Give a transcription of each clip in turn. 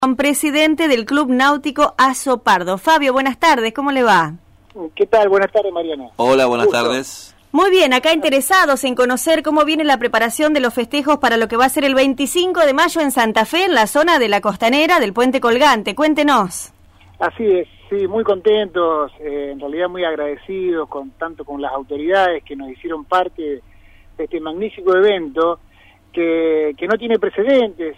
Presidente del Club Náutico Azopardo. Fabio, buenas tardes, ¿cómo le va? ¿Qué tal? Buenas tardes, Mariana. Hola, buenas tardes. Muy bien, acá interesados en conocer cómo viene la preparación de los festejos para lo que va a ser el 25 de mayo en Santa Fe, en la zona de la costanera del Puente Colgante. Cuéntenos. Así es, sí, muy contentos, en realidad muy agradecidos tanto con las autoridades que nos hicieron parte de este magnífico evento que no tiene precedentes,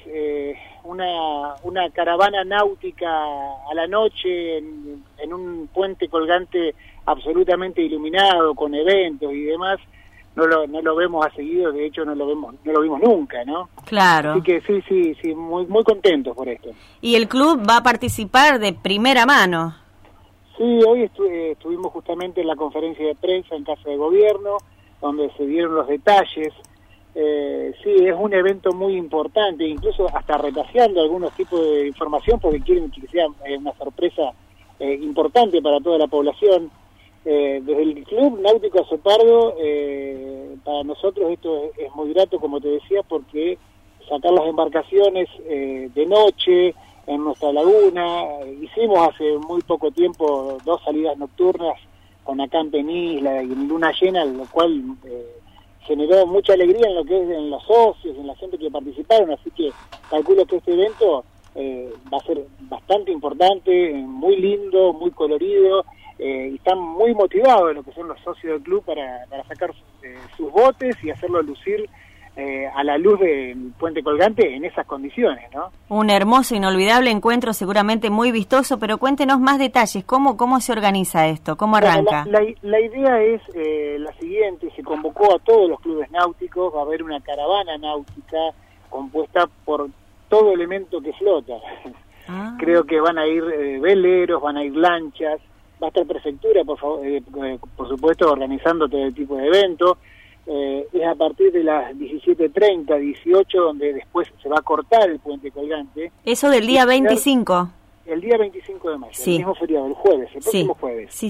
una caravana náutica a la noche en un puente colgante absolutamente iluminado, con eventos y demás. No lo vemos a seguido, de hecho no lo vimos nunca, ¿no? Claro. Así que sí, muy contentos por esto. ¿Y el club va a participar de primera mano? Sí, hoy estuvimos justamente en la conferencia de prensa en Casa de Gobierno, donde se dieron los detalles. Sí, es un evento muy importante, incluso hasta retaseando algunos tipos de información porque quieren que sea una sorpresa importante para toda la población. Desde el Club Náutico Azopardo, para nosotros esto es muy grato, como te decía, porque sacar las embarcaciones de noche en nuestra laguna, hicimos hace muy poco tiempo 2 salidas nocturnas con acampe en isla y en luna llena, lo cual generó mucha alegría en lo que es en los socios, en la gente que participaron, así que calculo que este evento va a ser bastante importante, muy lindo, muy colorido, y están muy motivados en lo que son los socios del club para sacar sus botes y hacerlo lucir a la luz del Puente Colgante en esas condiciones, ¿no? Un hermoso, inolvidable encuentro, seguramente muy vistoso, pero cuéntenos más detalles, ¿cómo se organiza esto? ¿Cómo arranca? Bueno, la idea es la siguiente: se convocó a todos los clubes náuticos, va a haber una caravana náutica compuesta por todo elemento que flota. Creo que van a ir veleros, van a ir lanchas, va a estar prefectura, por supuesto, organizando todo el tipo de eventos. Es a partir de las 17:30, 18, donde después se va a cortar el puente colgante. Eso del día 25. El día 25 de mayo, sí. El mismo feriado, el jueves, el próximo jueves. Sí.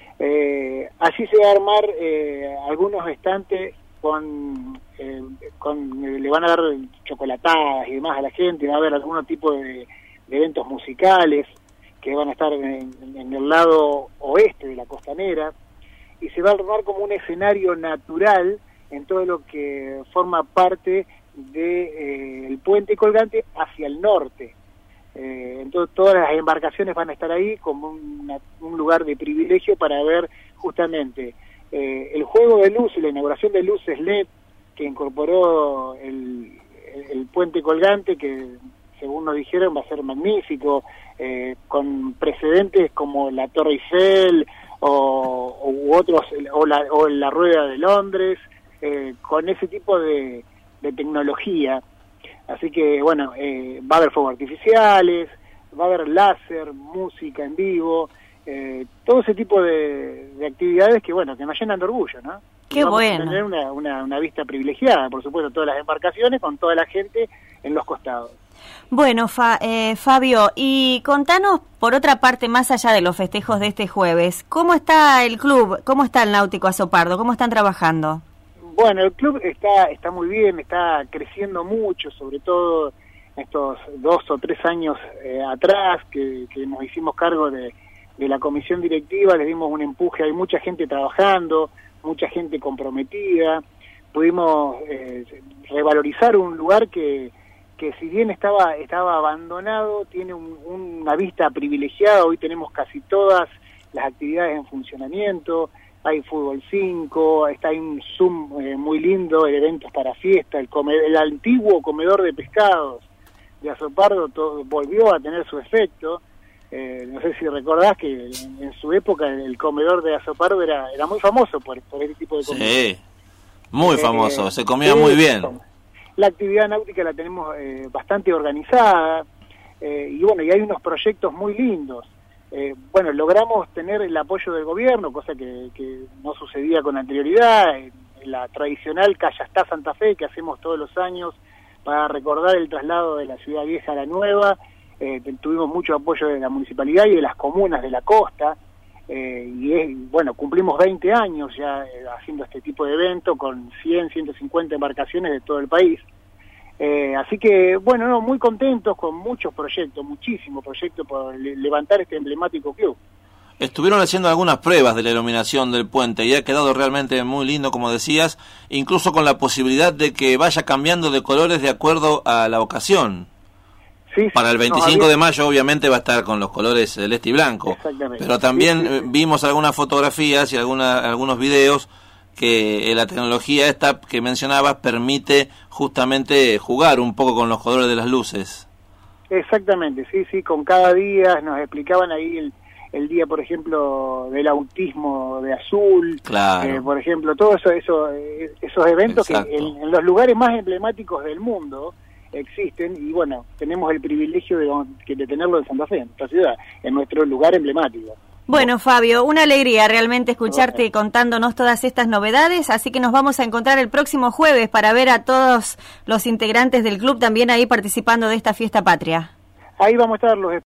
Así se va a armar algunos estantes le van a dar chocolatadas y demás a la gente, va a haber algún tipo de eventos musicales que van a estar en el lado oeste de la costanera, y se va a armar como un escenario natural en todo lo que forma parte de el puente colgante hacia el norte. Entonces todas las embarcaciones van a estar ahí como un lugar de privilegio para ver justamente el juego de luces, la inauguración de luces LED que incorporó el puente colgante, que según nos dijeron va a ser magnífico, con precedentes como la Torre Eiffel u otros, o la Rueda de Londres, con ese tipo de tecnología. Así que bueno, va a haber fuegos artificiales, va a haber láser, música en vivo, todo ese tipo de actividades que bueno, que nos llenan de orgullo, ¿no? Qué bueno. Vamos a tener una vista privilegiada, por supuesto, todas las embarcaciones con toda la gente en los costados. Bueno, Fabio, y contanos, por otra parte, más allá de los festejos de este jueves, ¿cómo está el club? ¿Cómo está el Náutico Azopardo? ¿Cómo están trabajando? Bueno, el club está muy bien, está creciendo mucho, sobre todo estos 2 o 3 años atrás que nos hicimos cargo de la comisión directiva, les dimos un empuje, hay mucha gente trabajando, mucha gente comprometida, pudimos revalorizar un lugar que si bien estaba abandonado, tiene una vista privilegiada. Hoy tenemos casi todas las actividades en funcionamiento, hay fútbol 5, hay un Zoom muy lindo, eventos para fiesta, el antiguo comedor de pescados de Azopardo volvió a tener su efecto. No sé si recordás que en su época el comedor de Azopardo era muy famoso por ese tipo de comida. Sí, muy famoso, se comía muy bien. La actividad náutica la tenemos bastante organizada, y bueno, y hay unos proyectos muy lindos. Bueno, logramos tener el apoyo del gobierno, cosa que no sucedía con anterioridad, en la tradicional Callastá Santa Fe que hacemos todos los años para recordar el traslado de la ciudad vieja a la nueva. Tuvimos mucho apoyo de la municipalidad y de las comunas de la costa, bueno, cumplimos 20 años ya haciendo este tipo de evento con 100, 150 embarcaciones de todo el país. Así que, bueno, no, muy contentos con muchos proyectos, muchísimos proyectos por levantar este emblemático club. Estuvieron haciendo algunas pruebas de la iluminación del puente y ha quedado realmente muy lindo, como decías, incluso con la posibilidad de que vaya cambiando de colores de acuerdo a la ocasión. Sí, para el 25 de mayo obviamente va a estar con los colores celeste y blanco, pero también vimos algunas fotografías y algunos videos que la tecnología esta que mencionabas permite justamente jugar un poco con los colores de las luces. Exactamente, sí, con cada día nos explicaban ahí el día, por ejemplo, del autismo de azul, claro. Por ejemplo, todos esos eventos. Exacto. Que en los lugares más emblemáticos del mundo existen, y bueno, tenemos el privilegio de tenerlo en Santa Fe, en nuestra ciudad, en nuestro lugar emblemático. Bueno, Fabio, una alegría realmente escucharte contándonos todas estas novedades, así que nos vamos a encontrar el próximo jueves para ver a todos los integrantes del club también ahí participando de esta fiesta patria. Ahí vamos a estar los